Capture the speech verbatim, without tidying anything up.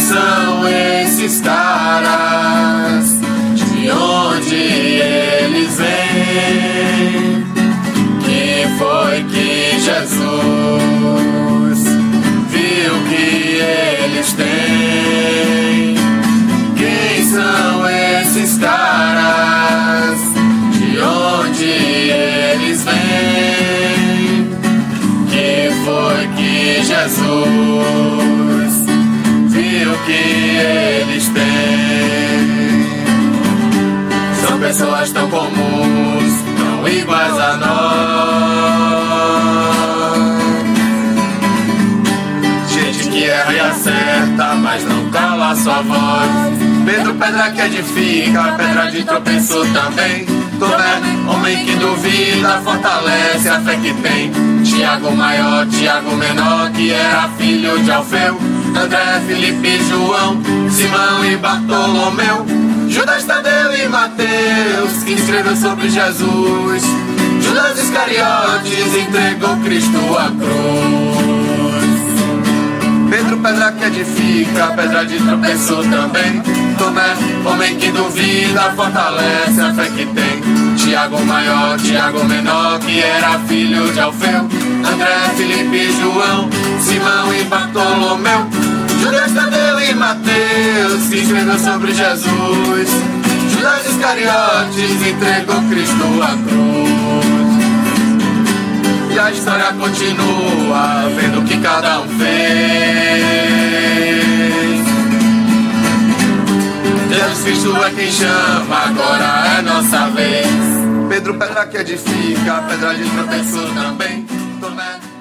são esses caras? De onde eles vêm? Que foi que Jesus viu que eles têm? Quem são esses caras? De onde eles vêm? Que foi que Jesus viu que eles têm? São pessoas tão comuns, tão iguais a nós. Gente que erra e acerta, mas não cala sua voz. Pedro, pedra que edifica, pedra de tropeço também. Tomé, homem que duvida, fortalece a fé que tem. Tiago maior, Tiago menor, que era filho de Alfeu. André, Felipe, João, Simão e Bartolomeu. Judas, Tadeu e Mateus, que escreveu sobre Jesus. Judas Iscariotes entregou Cristo à cruz. Pedro, pedra que edifica, pedra de tropeço também. Tomé, homem que duvida, fortalece a fé que tem. Tiago maior, Tiago menor, que era filho de Alfeu. André, Felipe, João, Simão e Bartolomeu. Judas, Tadeu e Mateus, que escreveu sobre Jesus. Judas Iscariotes entregou Cristo à cruz. E a história continua, vendo o que cada um fez. Jesus Cristo é quem chama, agora é nossa vez. Pedro, pedra que edifica, pedra de tropeço também. Tomé.